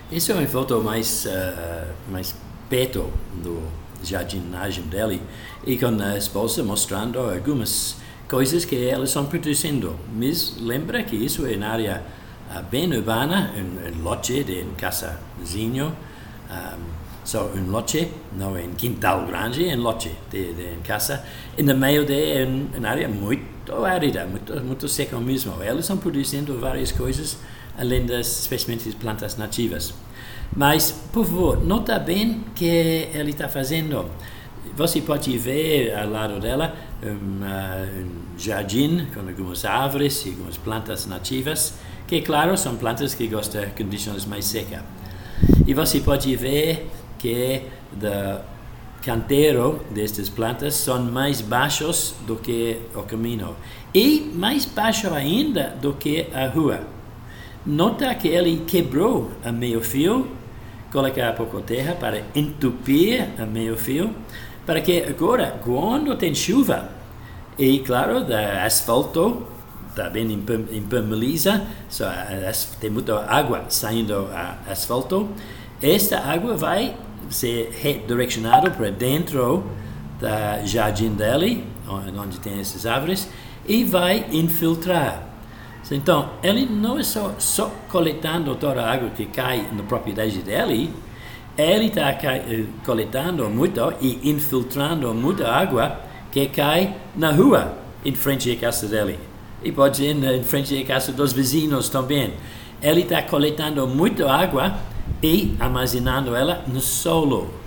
Isso é uma foto mais perto do jardinagem dele e com a esposa mostrando algumas coisas que eles estão produzindo. Mas lembra que isso é uma área bem urbana, um lote de um casazinho, só um lote, não é um quintal grande, é um lote de casa, e no meio de uma área muito árida, muito seca mesmo. Eles estão produzindo várias coisas, além das especialmente plantas nativas. Mas, por favor, nota bem que ele está fazendo. Você pode ver ao lado dela um jardim com algumas árvores e algumas plantas nativas, que, claro, são plantas que gostam de condições mais secas. E você pode ver que o canteiro destas plantas são mais baixos do que o caminho e mais baixo ainda do que a rua. Nota que ele quebrou a meio fio, colocar pouco terra para entupir a meio fio, para que agora, quando tem chuva, e claro, o asfalto está bem impermeabiliza, tem muita água saindo do asfalto, esta água vai ser redirecionada para dentro do jardim dele, onde tem essas árvores, e vai infiltrar. Então, ele não é só coletando toda a água que cai na propriedade dele, ele está coletando muito e infiltrando muita água que cai na rua, em frente à casa dele. E pode ser em frente à casa dos vizinhos também. Ele está coletando muita água e armazenando ela no solo.